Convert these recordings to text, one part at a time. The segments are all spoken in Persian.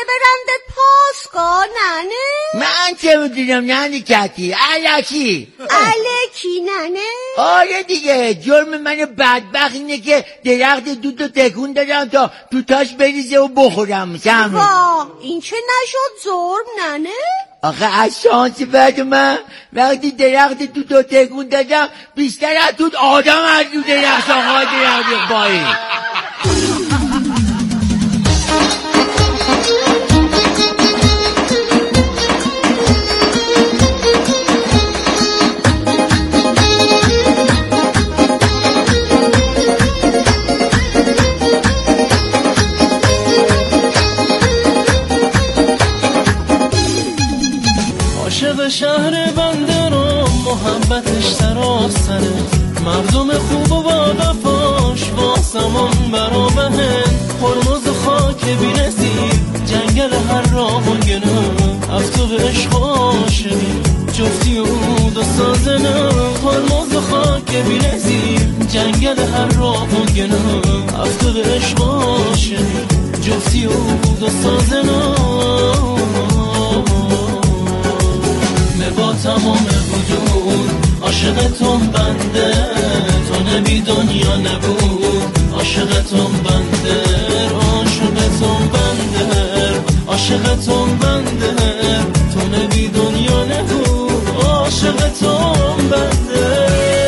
برنده پاسگاه ننه؟ من چه میدونم ننه کتی الکی ننه؟ آره دیگه، جرم من بدبخت اینه که درخت دودو تکون دادم تا توتاش بریزه و بخورم. واه این چه نشد ظلم ننه؟ آخه از شانس بعد من وقتی درخت دودو تکون دادم بیشتر از توت آدم از دو درخت آقا درخت بایی. عاشق شهر بنده رو محبتش سراسره، مردم خوب و با وفاش واسمون برابهن، هرمز خاک بی نصیب جنگل هر راه و گنه، افتوق عشق عاشقی جفتی و دو سازنه، هرمز خاک بی نصیب جنگل هر راه و گنه، افتوق عشق عاشقی جفتی و دو سازنه، با تمام وجود عاشقتون بنده، تو نبی دنیا نبود عاشقتون بنده، عاشقتون بنده، عاشقتون بنده، تو نبی دنیا نبود عاشقتون بنده.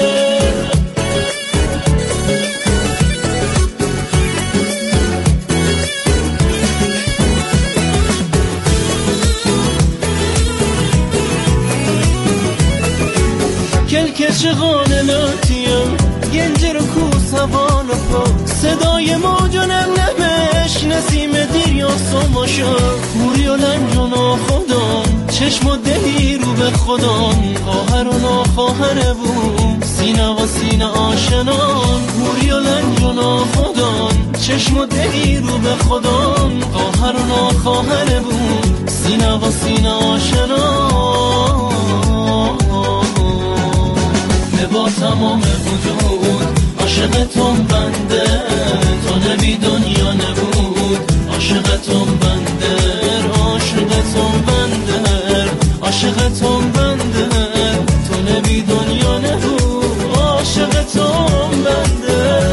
کلکش غانلاتیم گنجر و کوسوان و پا، صدای موج و نمنمش نسیم دیر یا سماشا، موری و لنج و ناخدان چشم و دلی رو به خودان، خواهر و ناخواهر بوم سینه و سینه آشنان، موری و لنج و ناخدان چشم و دلی رو به خودان، خواهر و ناخواهر بوم سینه و سینه آشنان، با تمام وجود عاشقتون بنده، تو نبی دنیا نبود عاشقتون بنده، عاشقتون بنده، عاشقتون بنده، تو نبی دنیا نبود عاشقتون بنده.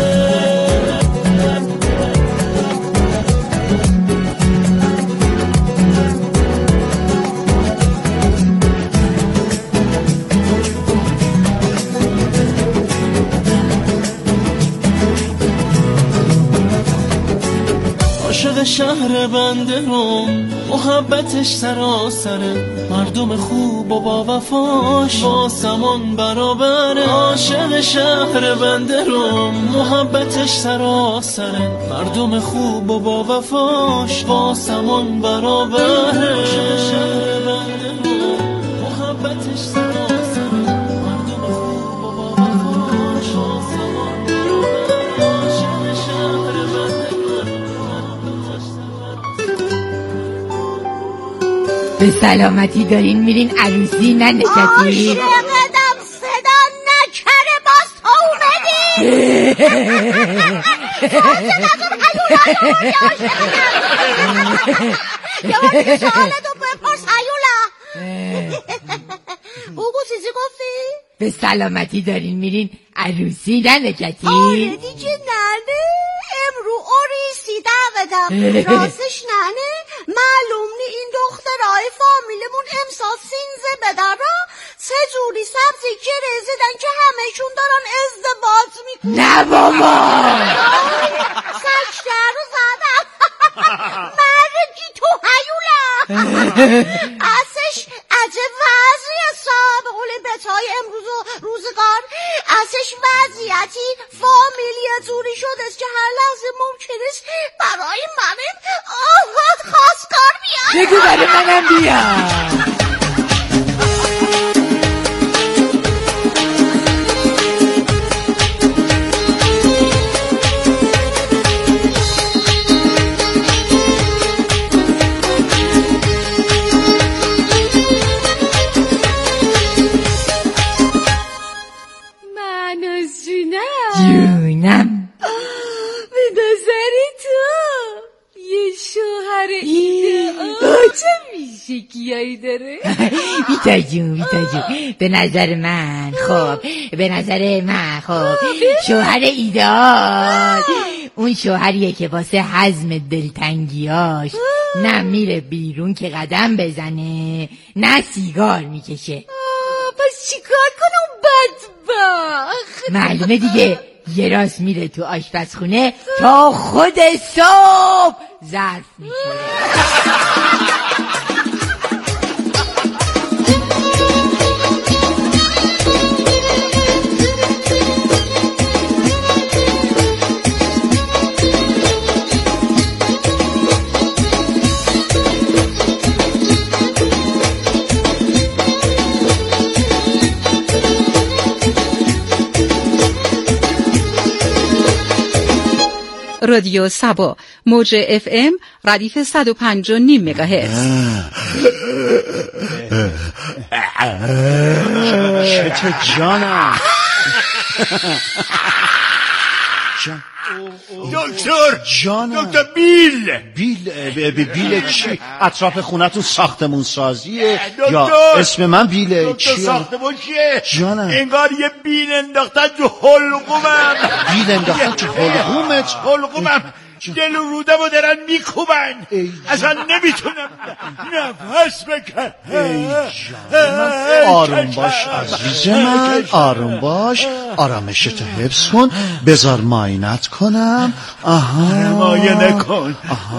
عاشق شهر بنده رو محبتش سراسره، مردم خوب و با وفاش واسمون برابره، عاشق شهر بنده رو محبتش سراسره، مردم خوب و با وفاش واسمون برابره، عاشق شهر بنده رو محبتش سراسره، مردم خوب و با وفاش واسمون برابره، عاشق شهر بنده به سلامتی دارین میرین عروسی ننه کتی؟ عاشقتم صدا نکره باز تا اومدی. عاشقتون هیولا یه سوالتو بپرس هیولا. بگو چیزی گفتی؟ به سلامتی دارین میرین عروسی ننه کتی؟ آره دیگه ننه، امرو اوریسی دعوتم. راستش ننه معلوم نی این دخترای فامیلمون امسال سینزه بدارا سه جوری سبزی که رزیدن که همهشون دارن ازدواج میکنن. نه بابا سکتر رو زدم. مرگی تو هیولا. ازش عجب وضعی صاحب قولی بتای امروز و روزگار، ازش وضعیتی فامیلی جوری شده که هر لحظه ممکنست برای منم خواستگار بیاد. بگو برای منم بیاد. جونم به نظری تو یه شوهر ایدئال گیایی داره؟ بیتا جون به نظر من خب شوهر ایدئال اون شوهریه که واسه حزم دلتنگیاش نه میره بیرون که قدم بزنه نه سیگار میکشه. پس چیکار کنم بدبخت؟ معلومه دیگه، یه راست میره تو آشپزخونه تا خود صبح ظرف میشوره. رادیو سبا موج FM ردیف 105.5 مگاهرتز. چته جانم دکتر بیل چی؟ اطراف خونتون ساختمون سازیه یا اسم من بیله چیه؟ ساختمون چیه؟ جانم انگار یه بیل انداختن تو حلقومم. بیل انداختن تو حلقومم دل و رودمو دارن میکوبن، اصلا نمیتونم نفس بکشم. آروم باش عزیز من، آروم باش، آرامشتو حفظ کن، بذار معاینت کنم. معاینه کن.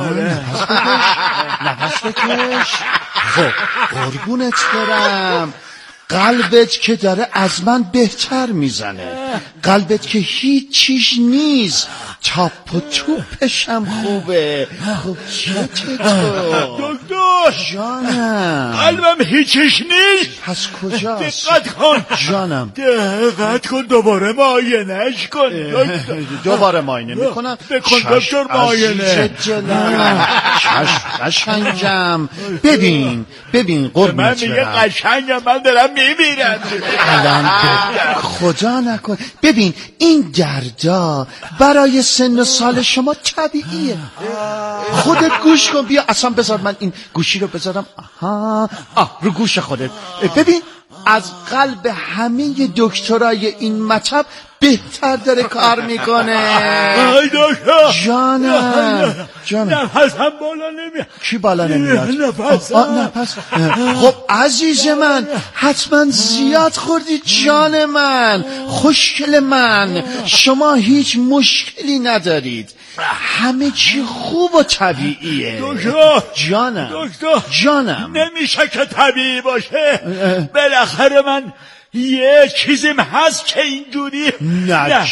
نفس بکش. خب قربونت برم، قلبت که داره از من بهتر میزنه، قلبت که هیچ چیز نیست، تاپ و توپشم خوبه. خب چطور دکتر جانم؟ قلبم هیچیش نیست. پس کجاست؟ دقت کن جانم، دقت کن، دوباره معاینهش کن دکتر. دوباره معاینه میکنم. بکن دکتر معاینه. چشم قشنگم. ببین قربونت من میگه قشنگم، من دارم میمیرم. الان خدا نکن. ببین این دردا برای سن و سال شما طبیعیه. خودت گوش کن. بیا اصلا بذار من این گوشی رو بذارم. رو گوش خودت. ببین از قلب همه دکترای این مطب بهتر داره کار میکنه. ای دکتر جانم نفسم بالا نمیاد. کی بالا نمیاد؟ نفس. خب عزیز من حتما زیاد خوردی جان من، خوشگل من، شما هیچ مشکلی ندارید، همه چی خوب و طبیعیه. دکتر جانم نمیشه که طبیعی باشه. بالاخره من یه چیزیم هست که اینجوری نه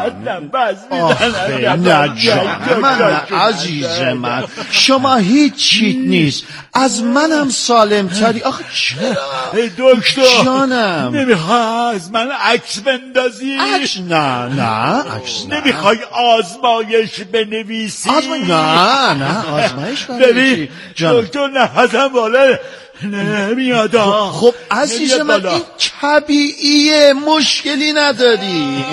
عزیز من، شما هیچ چیت نیست، از منم سالم تری. آخه چرا دکتر جانم؟ نمیخوای از من عکس بندازی؟ نه عکس نه. نمیخوای آزمایش بنویسی؟ نه آزمایش ببین دکتر نفسم بالا نمیاد. خب عزیز من این طبیعیه، مشکلی نداری.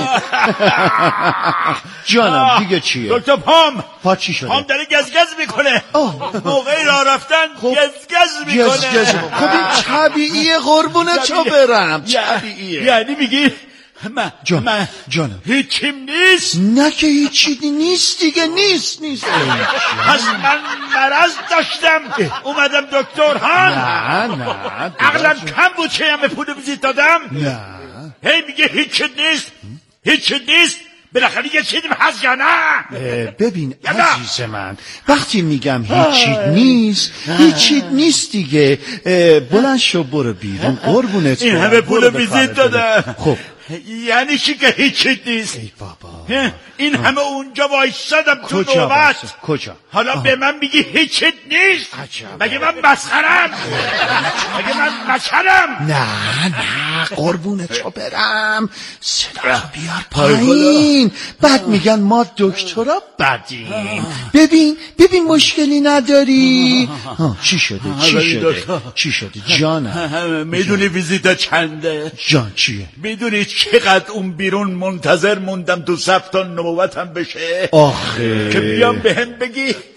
جانم دیگه چیه؟ دکتر پا چی شده؟ پام داره گزگز میکنه. موقعی راه رفتن گزگز میکنه. خب این طبیعیه قربونتو برم، طبیعیه. یعنی میگی جانم هیچیم نیست؟ نه که هیچی نیست دیگه. نیست پس من مرض داشتم اومدم دکتر ها؟ نه عقلم کم بود که همه پول ویزیت دادم. نه هی میگه هیچ نیست. بالاخره یه چیزیم هست یا نه؟ ببین عزیز من، وقتی میگم هیچی نیست دیگه. بلند شو برو بیرون قربونت. این همه پول ویزیت دادم. خب یعنی چی که هیچی نیست؟ ای بابا این همه اونجا وایسادم تو نوبت. کجا؟ حالا به من میگی هیچی نیست؟ مگه من مسخرم؟ مگه من مچلم؟ نه قربونتو برم، صدا بیار پایین. بعد میگن ما دکترا بدیم. ببین مشکلی نداری. چی شده جانم؟ میدونی ویزیتا چنده؟ جان چیه؟ میدونی چقدر اون بیرون منتظر موندم تو ثبت نبوتم بشه؟ آخه که بیام بهم بگی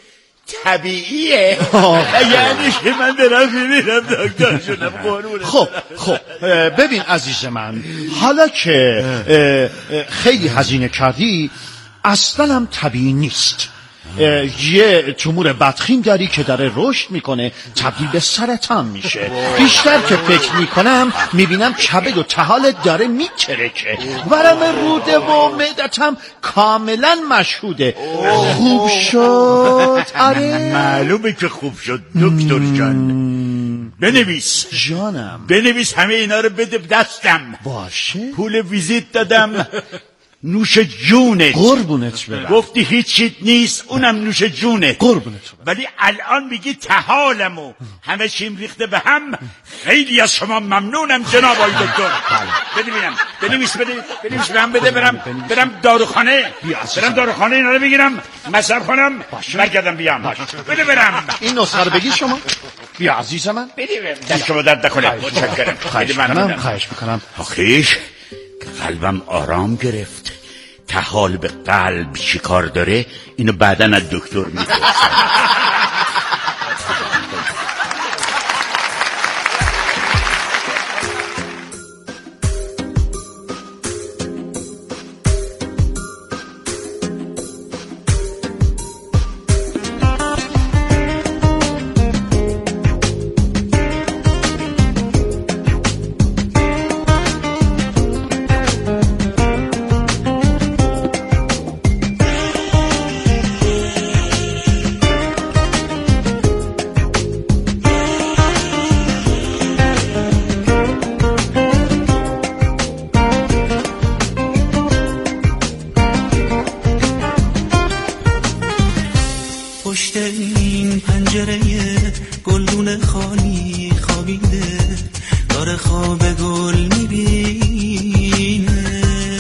طبیعیه. یعنی که من دارم میبینم دکتر شدم قربونت. خب ببین عزیز من، حالا که خیلی هزینه کردی اصلا هم طبیعی نیست. یه تومور بدخیم داری که داره رشد میکنه، تبدیل به سرطان میشه. بیشتر که فکر میکنم میبینم کبد و طحالت داره میترکه. ورم روده و معدتم کاملا مشهوده. خوب شد؟ آره معلومه که خوب شد دکتر جان. بنویس جانم، بنویس همه اینا رو بده دستم. باشه پول ویزیت دادم، نوش جونت. قربونت برم. گفتی هیچیت نیست، اونم نوش جونت. قربونت برم. ولی الان میگی طحالمو همه چیم ریخته به هم. خیلی از شما ممنونم جناب آقای دکتر. بده ببینم، بنویس به هم بده. برم داروخانه، اینا رو بگیرم مصرف کنم، برگردم بیام. بده برم. این نسخه رو بگی شما. بیا عزیز من، بده دست شما درد نکنه. متشکرم. خواهش میکنم. آخیش قلبم آرام گرفت. طحال به قلب چی کار داره اینو بعداً از دکتر میپرسم. پشت این پنجره گلدون خالی خوابیده، داره خواب گل میبینه.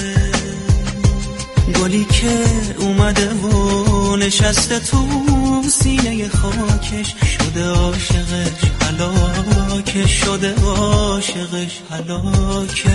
گلی که اومده و نشسته تو سینه خاکش، شده عاشقش هلاکش.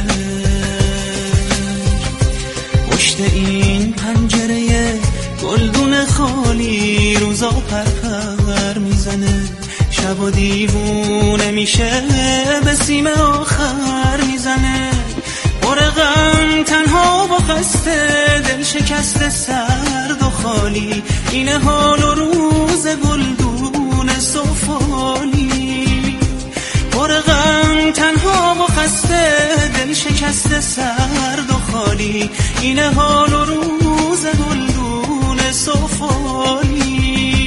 پشت این پنجره گلدون خالی روزا پرپر میزنه، شب دیوونه میشه به سیم آخر میزنه. غم تنها و خسته، دل شکسته سرد و خالی، اینه حال و روز گلدون سفالی. غم تنها و خسته، دل شکسته سرد و خالی، اینه حال و روز گلدون سفالی.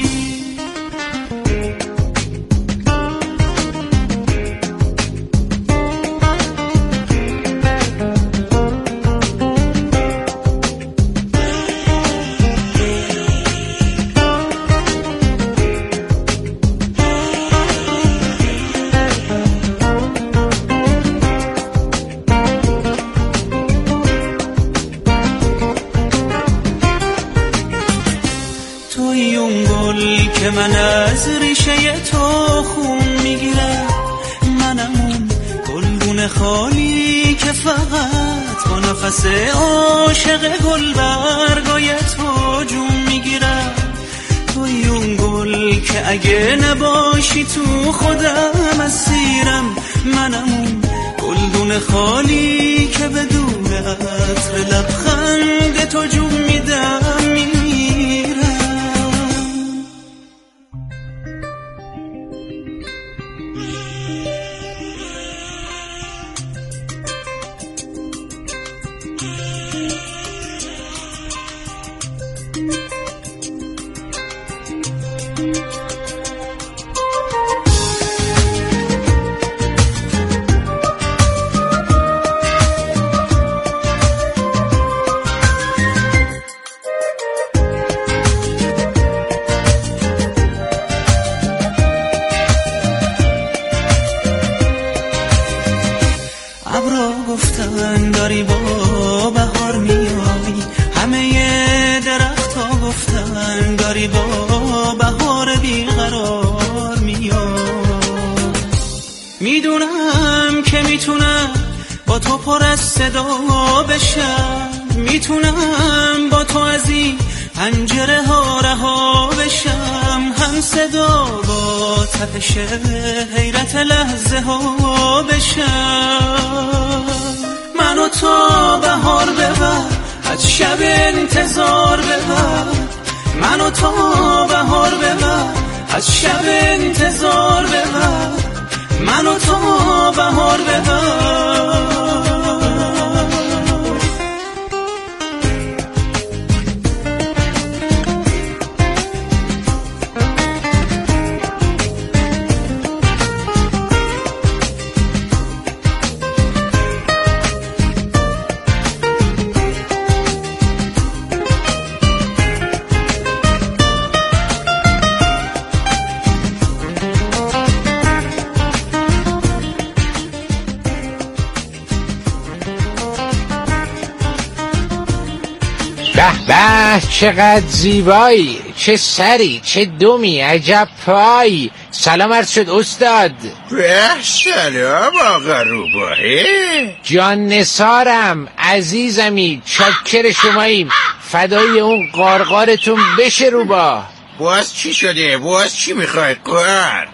که من از ریشه تو خون میگیرم، منم اون گلدون خالی که فقط با نفس عاشق گل برگای تو جون میگیرم. توی اون گل که اگه نباشی تو خودم اسیرم، منم اون گلدون خالی که بدون عطر لبخند تو جون میدم میرم. ابرا گفتن داری با بهار میای، همه درخت‌ها گفتن داری با بهار بیقرار میای. میدونم که میتونم با تو پر از صدا بشم، میتونم با تو از این پنجره ها رها بشم، هم صدا با تپش حیرت لحظه ها بشم. منو تا بهار ببر، از شب انتظار ببر. منو تا بهار ببر، از شب انتظار ببر. منو تا بهار ببر. به چقدر زیبایی، چه سری، چه دومی، عجب پایی. سلام عرض شد استاد. سلام آقا روباهه. جان نثارم، عزیزمی، چاکر شماییم، فدای اون قارقارتون بشه روباه. باز چی شده؟ باز چی میخواید قار؟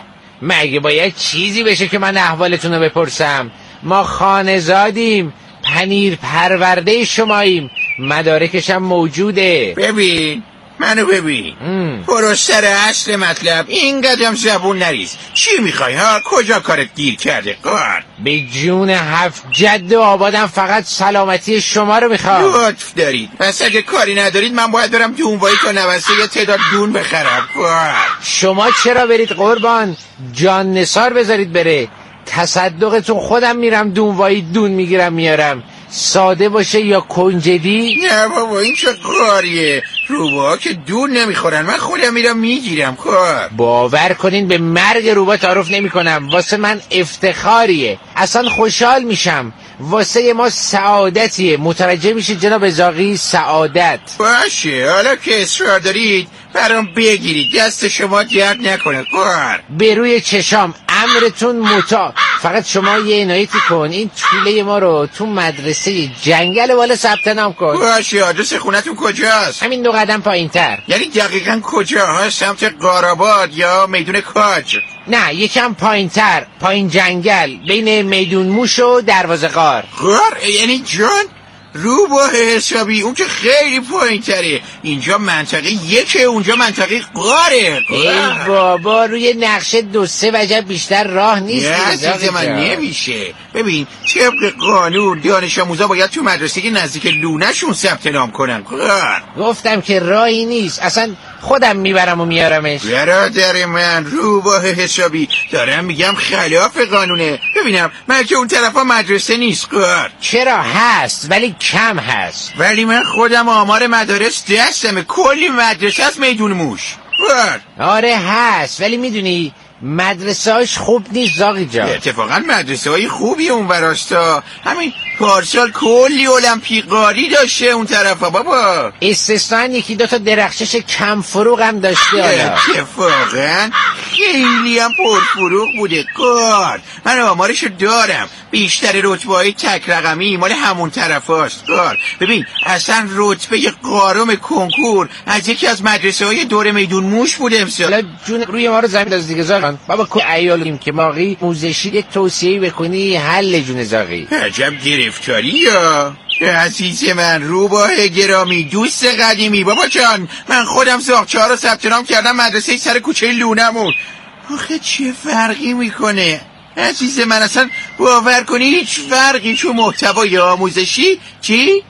مگه باید چیزی بشه که من احوالتون رو بپرسم؟ ما خانه‌زادیم، پنیر پرورده شماییم، مدارکشم موجوده. ببین منو ببین، برو سر اصل مطلب، این قدم زبون نریز. چی میخوای ها؟ کجا کارت گیر کرده قار؟ به جون 7 جد آبادم فقط سلامتی شما رو میخوام. لطف دارید، پس اگه کاری ندارید من باید برم دونوایی تا نوسته یه تعداد دون بخرم قار. شما چرا برید قربان؟ جان نثار بذارید بره. تصدقتون خودم میرم دونوایی دون میگیرم میارم، ساده باشه یا کنجدی. نه بابا این چه قاریه، روبا که دون نمیخورن، من خودم میرم میگیرم کار. باور کنین به مرگ روبا تعارف نمی کنم، واسه من افتخاریه، اصلا خوشحال میشم، واسه ما سعادتیه. متوجه میشید جناب زاغی؟ سعادت. باشه حالا که اصرار دارید برام بگیرید، دست شما درد نکنه کار. به روی چشام، امرتون مطاع. فقط شما یه عنایتی کن، این طوله ما رو تو مدرسه جنگل بالا ثبت نام کن. باشه آدرس خونتون کجاست؟ همین 2 قدم پایین تر. یعنی دقیقاً کجا؟ سمت قارآباد یا میدون کاج؟ نه یکم پایین تر، پایین جنگل، بین میدون موش و دروازه غار. غار؟ یعنی جان روباه حسابی، اون که خیلی پایین تره. اینجا منطقه 1، اونجا منطقه غاره. ای بابا روی نقشه 2-3 وجب بیشتر راه نیست. نه من نمیشه. ببین طبق قانون دانش آموزا باید تو مدرسه نزدیک لونه‌شون ثبت نام کنن. گفتم که راهی نیست، اصلا خودم میبرم و میارمش. برادر من روباه حسابی، دارم میگم خلاف قانونه. ببینم من که اون طرفا مدرسه نیست قار. چرا هست ولی کم هست. ولی من خودم آمار مدارس دستمه، کلی مدرسه از میدون موش. آره هست، ولی میدونی مدرسه‌اش خوب نیست زاغی جان. اتفاقا مدرسه های خوبی اون براستا، همین پارسال کلی المپیقاری داشته اون طرفا بابا. استثناً 1-2 تا درخشش کم فروغ هم داشته. اتفاقا خیلی هم پرفروغ بوده کار. من آمارشو دارم، بیشتر رتبه های تک رقمی مال همون طرف هاست کار. ببین اصلا رتبه قارم کنکور از یکی از مدرسه های دور میدون موش بوده امسال. حالا جون روی ما رو زمین از دیگه زاغان بابا، که عیالیم که ماغی موزشی یک توصیه‌ای بکنی حل جون زاغی. عجب گرفتاری یا عزیز من روباه گرامی، دوست قدیمی. بابا جان من خودم زاغچه‌ها رو ثبت نام کردم مدرسه سر کوچه لونمون. آخه چه فرقی میکنه عزیز من؟ اصلا باور کنی هیچ فرقی تو محتوای آموزشی چی؟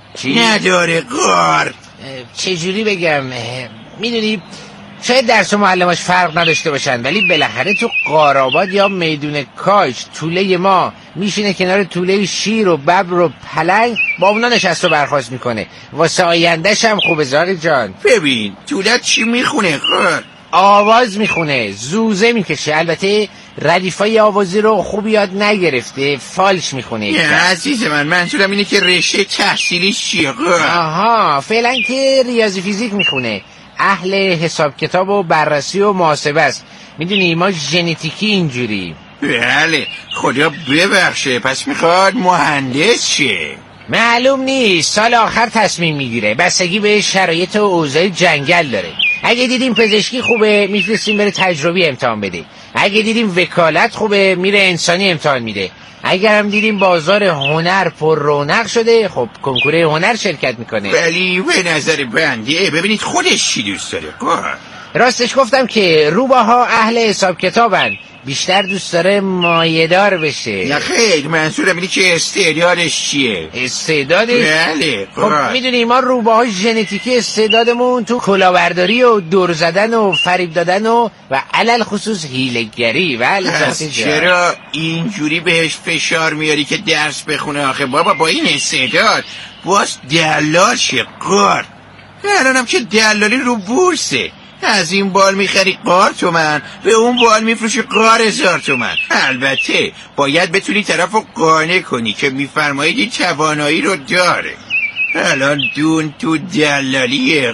نداره قار. چجوری بگم، میدونی شاید درس و معلماش فرق نداشته باشن، ولی بالاخره تو قارآباد یا میدون کاج طوله ما میشینه کنار طوله شیر و ببر و پلنگ، با اونا نشست و برخاست میکنه. واسه آیندهش هم خوبه زاغی جان. ببین طولت چی میخونه قار؟ آواز میخونه، زوزه میکشه. البته ردیفای آوازی رو خوب یاد نگرفته، فالش میخونه. عزیز من منظورم اینه که رشته تحصیلیش چیه؟ آها فعلا که ریاضی فیزیک میخونه، اهل حساب کتاب و بررسی و محاسبه است. میدونی ما ژنتیکی اینجوری. بله خدا ببخشه، پس میخواد مهندس شه. معلوم نیست، سال آخر تصمیم میگیره، بستگی به شرایط و اوضاع جنگل داره. اگه دیدیم پزشکی خوبه میفرستیم بره تجربی امتحان بده، اگه دیدیم وکالت خوبه میره انسانی امتحان میده، اگر هم دیدیم بازار هنر پر رونق شده خب کنکور هنر شرکت میکنه. ولی به نظر بنده ببینید خودش چی دوست داره. راستش گفتم که روباها اهل حساب کتابن، بیشتر دوست داره مایه‌دار بشه. نه خیر، منظورم اینه که استعدادش چیه. استعدادش؟ بله. خب میدونی ما روباهای ژنتیکی استعدادمون تو کلاهبرداری و دور زدن و فریب دادن و علل خصوص هیله‌گری. پس چرا اینجوری بهش فشار میاری که درس بخونه آخه بابا؟ با این استعداد باز دلال شه. الانم که دلالی رو بورسه، از این بال میخری 1,000 تومن، به اون بال میفروشی 1,000 تومن. البته باید بتونی طرفو قانع کنی که میفرمایید این توانایی رو داره. الان دون تو دلالی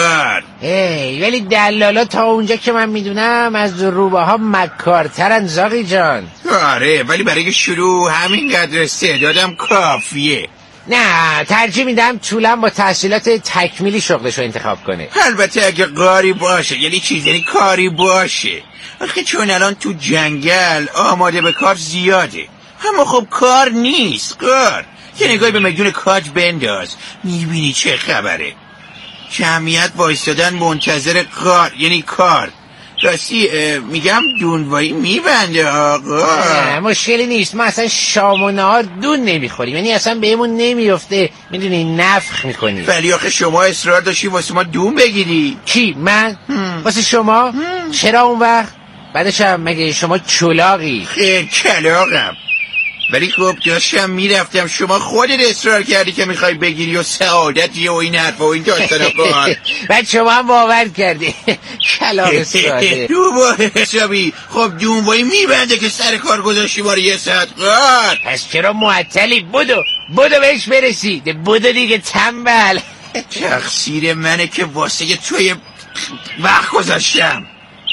ولی دلالا تا اونجا که من میدونم از روباها مکارترن زاغی جان. آره، ولی برای شروع همینقدر استعدادم کافیه. نه، ترجیح میدم طولم با تحصیلات تکمیلی شغلشو انتخاب کنه. البته اگه قاری باشه، یعنی چیزی کاری باشه. آخه چون الان تو جنگل آماده به کار زیاده، اما خب کار نیست. یه نگاهی به میدون کاج بنداز، میبینی چه خبره. جمعیت وایستادن منتظر یعنی کار. راستی میگم دونوایی میبنده آقا. مشکلی نیست، ما اصلا شام و نهار دون نمیخوریم، یعنی اصلا بهمون نمیفته، میدونی نفخ میکنیم. ولی آخه شما اصرار داشتی واسه ما دون بگیری. کی؟ من؟ واسه شما؟ چرا اون وقت؟ بعدش هم مگه شما چلاقی؟ خیلی کلاقم، ولی خب داشتم میرفتم، شما خودت اصرار کردی که میخوای بگیری و سعادتی و این حرفا و این داستانا کن. بعد شما هم باور کردی. کلاق ساده روباه حسابی. خب دونوایی میبنده که سر کار گذاشتی ما رو 1 ساعت قار. پس چرا معطلی؟ بدو بهش برسید. بدو دیگه تنبل. تقصیر منه که واسه توی وقت گذاشتم.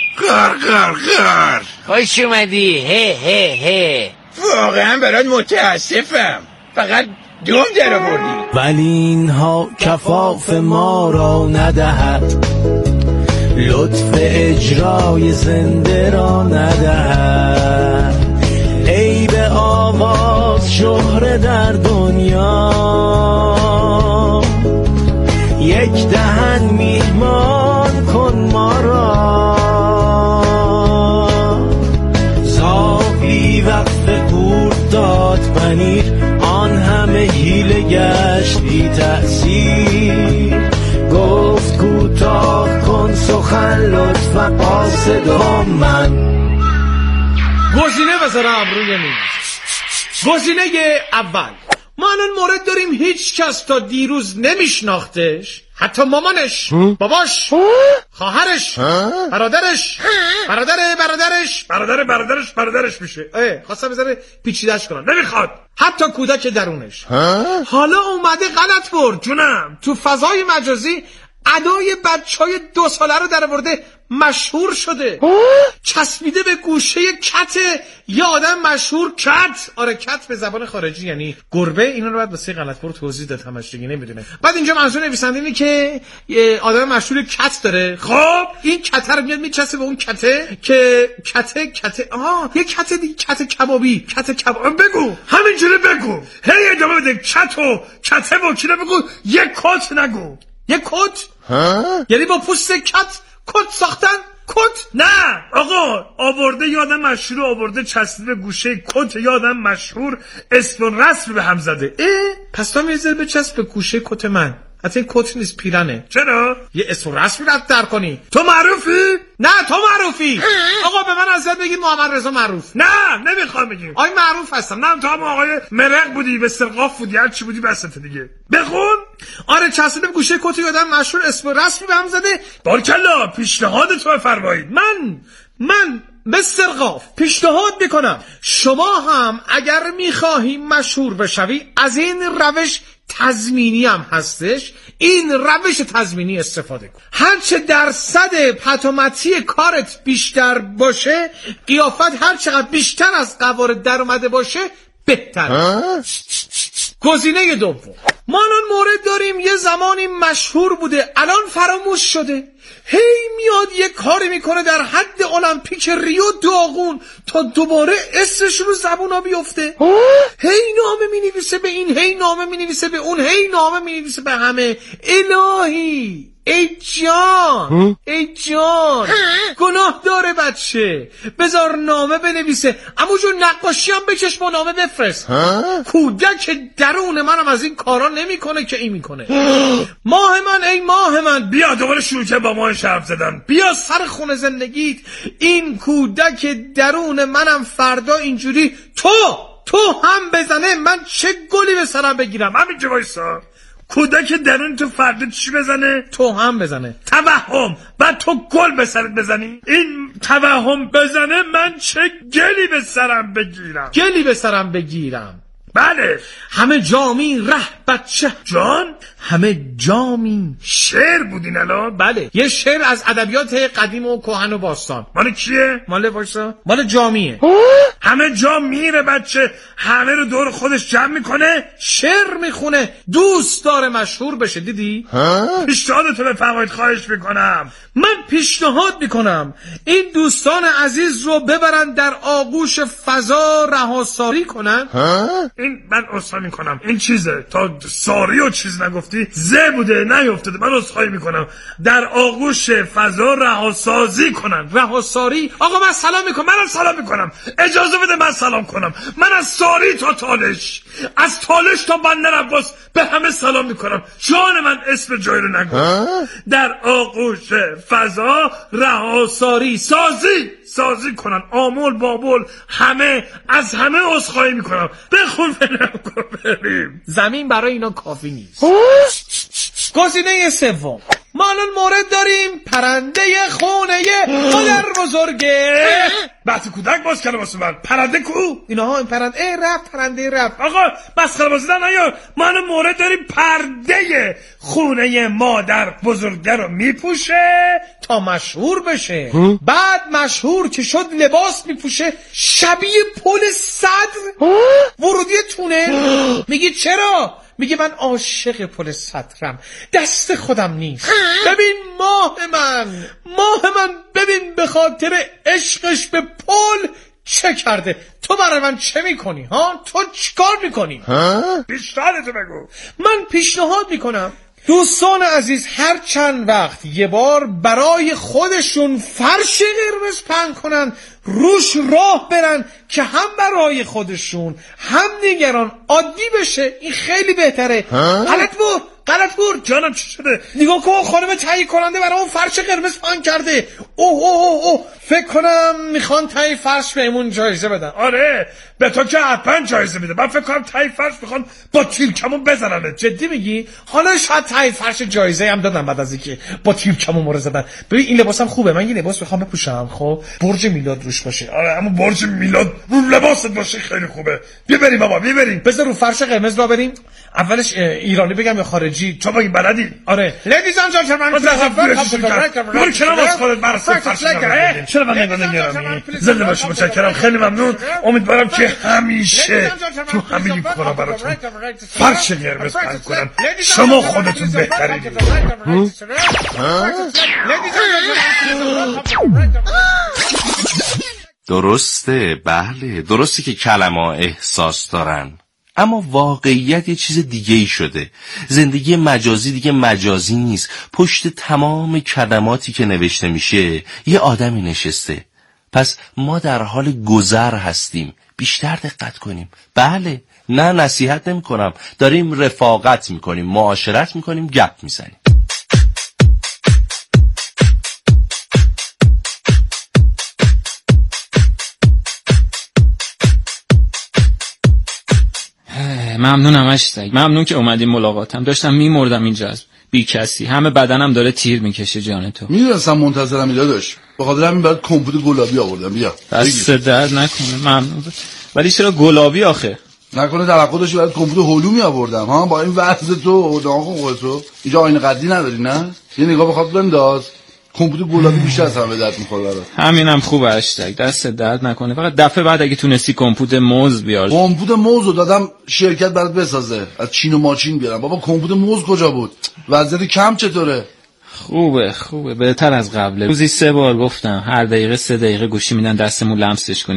قار خوش اومدی. هه واقعا برات متاسفم، فقط دوم در آوردی. ولی اینها کفاف ما را ندهد، لطف اجرای زنده را ندهد. ای به آواز شهره در دنیا، یک دهن میهمان کن ما را. زاوی وقف گور داد پنیر، آن همه حیله گشت بی تأثیر. گفت کوتاه کن سخن لطفا قاصدم من. گزینه بذاره ابروی نیست. گزینه اول، ما الان مورد داریم هیچ کس تا دیروز نمیشناختش، حتی مامانش، باباش، خواهرش، برادرش میشه. خواستم بذاره پیچیدش کنم، نمیخواد. حتی کودک درونش. حالا اومده غلط برد جونم، تو فضای مجازی ادای بچهای 2 ساله رو در آورده، مشهور شده، چسبیده به گوشه کت یه آدم مشهور. آره کت به زبان خارجی یعنی گربه. اینا رو بعد واسه غلط برد توضیح داد، همش دیگه نمیدونه. بعد اینجا منظور نویسنده اینه که یه آدم مشهور کت داره. خب این کت رو میاد میچسبه به اون کته که کته یه کت دیگه، کت کبابی. بگو همینجوری بگو، هی ادامه بده. کته وکیله بگو، یه کت نگو. یه کت؟ یعنی با پوست کت ساختن؟ کت؟ نه آقا، آورده یادم مشهور، آورده چسبیده به گوشه کت یادم مشهور، اسم رسمی به هم زده. پس تو میذاری به چسب به گوشه کت من. حتی این کت نیست، پیرنه. چرا؟ یه اسم رسمی رد در کنی. تو معروفی؟ نه تو معروفی. آقا به من ازت بگید محمد رضا معروف. نه نمیخوام بگیم. آی معروف هستم. نه تو هم آقای مرق بودی، به سرقاف بودی، هر چی بودی بسته دیگه. بخون. آره چسبیده به گوشه کت یادم مشهور، اسم رسمی به هم زده. بارکلا، پیشنهادتو بفرمایید. من مستر قاف پیشنهاد میکنم شما هم اگر میخواهی مشهور بشوی، از این روش تضمینی هم هستش، این روش تضمینی استفاده کن. هرچه درصد پتومتی کارت بیشتر باشه، قیافت هر چقدر بیشتر از قوارض در اومده باشه بهتر. گزینه دوم، ما الان مورد داریم یه زمانی مشهور بوده الان فراموش شده، هی میاد یه کاری میکنه در حد المپیک ریو داغون تا دوباره اسمش رو زبونا بیفته، هی نامه مینویسه به این، هی نامه مینویسه به اون، هی نامه مینویسه به همه. الهی ای جان ای جان، گناه داره بچه، بذار نامه بنویسه، اما جون نقاشی هم بکش با نامه بفرست. کودک درون منم از این کارا نمیکنه که این میکنه. ماه من ای ماه من، بیا دوباره شروع که با ماه شرف زدن، بیا سر خونه زندگیت. این کودک درون منم فردا اینجوری تو هم بزنه، من چه گلی به سرم بگیرم. همین که وایسا، کودک درون تو فردا چی بزنه؟ تو هم بزنه. توهم. بعد تو گل به سرت بزنی. این توهم بزنه، من چه گلی به سرم بگیرم. بله. همه جامی ره بچه جان، همه جامی شعر بودین الان؟ بله، یه شعر از ادبیات قدیم و کهن و باستان. مال کیه؟ مال جامیه. همه جا میره بچه، همه رو دور خودش جمع میکنه، شعر میخونه، دوست داره مشهور بشه. دیدی؟ پیشنهادتو بفرمایید، خواهش میکنم. من پیشنهاد میکنم این دوستان عزیز رو ببرن در آغوش فضا رهاساری کنن. این من عذرخواهی میکنم، این چیزه، تا ساری و چیز نگفتی زه بوده نیافتاده، من عذرخواهی میکنم. در آغوش فضا رهاسازی کنن. رهاساری؟ آقا من سلام میکنم، منم سلام میکنم، اجازه بده من سلام کنم. من از ساری تا تالش، از تالش تا بندر عباس به همه سلام میکنم. جان من اسم جای رو نگو. در آغوش فضا رهاساری سازی کنن، آمول بابول، همه از همه عذرخواهی میکنم. بخون بریم. زمین برای اینا کافی نیست. گزینه سوم، ما الان مورد داریم پرنده خونه مادر بزرگه. بحث کودک باز کرده واسه من. پرنده کو؟ اینا این پرنده رفت. آقا بس خرابازی در نیار. ما الان مورد داریم پرده خونه مادر بزرگه رو میپوشه تا مشهور بشه. بعد مشهور که شد لباس میپوشه شبیه پل صدر ورودی تونل. میگی چرا؟ میگه من عاشق پل صدرم، دست خودم نیست. ببین ماه من ببین به خاطر عشقش به پل چه کرده. تو برای من چه میکنی؟ تو چیکار میکنی؟ پیشنهادتو بگو. من پیشنهاد میکنم دوستان عزیز هر چند وقت یه بار برای خودشون فرش قرمز پهن کنن، روش راه برن که هم برای خودشون هم دیگران عادی بشه. این خیلی بهتره. غلط بود. جانم چی شده؟ نگاه کن، خانم تهیه کننده برای اون فرش قرمز پهن کرده. اوه فکر کنم میخوان تهیه فرش بهمون جایزه بدن. آره به تو که حتما جایزه میده. من فکر کنم تهیه فرش میخوان با تیر کمون بزنن. جدی میگی؟ حالا شاید تهیه فرش جایزه هم دادن بعد از اینکه با تیر کمون مورد زدن. ببین این لباسم خوبه، من یه لباس میخوام بپوشم، خب برج میلاد روش باشه. آره اما برج میلاد رو لباست باشه خیلی خوبه. بیا بریم بابا، بیا بریم. بذار رو فرش قرمز را بریم. اولش ایرانی بگم یا خارجی؟ تو بگی بلدی؟ آره. Ladies and gentlemen, چرا من نمیارم؟ زنده باشی، متشکرم، خیلی ممنون. امیدوارم که همیشه تو همین کارا براتون فرش قرمز پهن کنن. شما خودتون بهترین. درسته، بله درسته که کلمه احساس دارن، اما واقعیت یه چیز دیگه ای شده. زندگی مجازی دیگه مجازی نیست. پشت تمام کلماتی که نوشته میشه یه آدمی نشسته. پس ما در حال گذر هستیم، بیشتر دقت کنیم. بله، نه نصیحت نمی کنم، داریم رفاقت میکنیم، معاشرت میکنیم، گپ میزنیم. ممنونم اشتگ، ممنون که اومدی ملاقاتم. داشتم میمردم اینجا از بی کسی، همه بدنم داره تیر میکشه. جان تو میدونستم منتظرم ایلا داشت، به خاطر همین بعد کمپوت گلابی آوردم. بیا دست درد نکنه. ممنون. ولی چرا گلابی آخه؟ نکنه توقع داشتی بعد کمپوت هلومی آوردم؟ ها با این وضع تو ناخن خودتو اینجا آینه قدی نداری؟ نه یه نگاه به خاطر بنداز. کمپوت گلابی بیشتر از همه درد میخوره برات. همینم خوبه اشتگ، دست درد نکنه. فقط دفعه بعد اگه تونستی کمپوت موز بیار. کمپوت موز رو دادم شرکت برات بسازه، از چین و ماچین بیارم. بابا کمپوت موز کجا بود؟ وضعیت کم چطوره؟ خوبه بهتر از قبله. روزی 3 بار گفتم هر دقیقه 3 دقیقه گوشی میدن دستمون لمسش کنیم.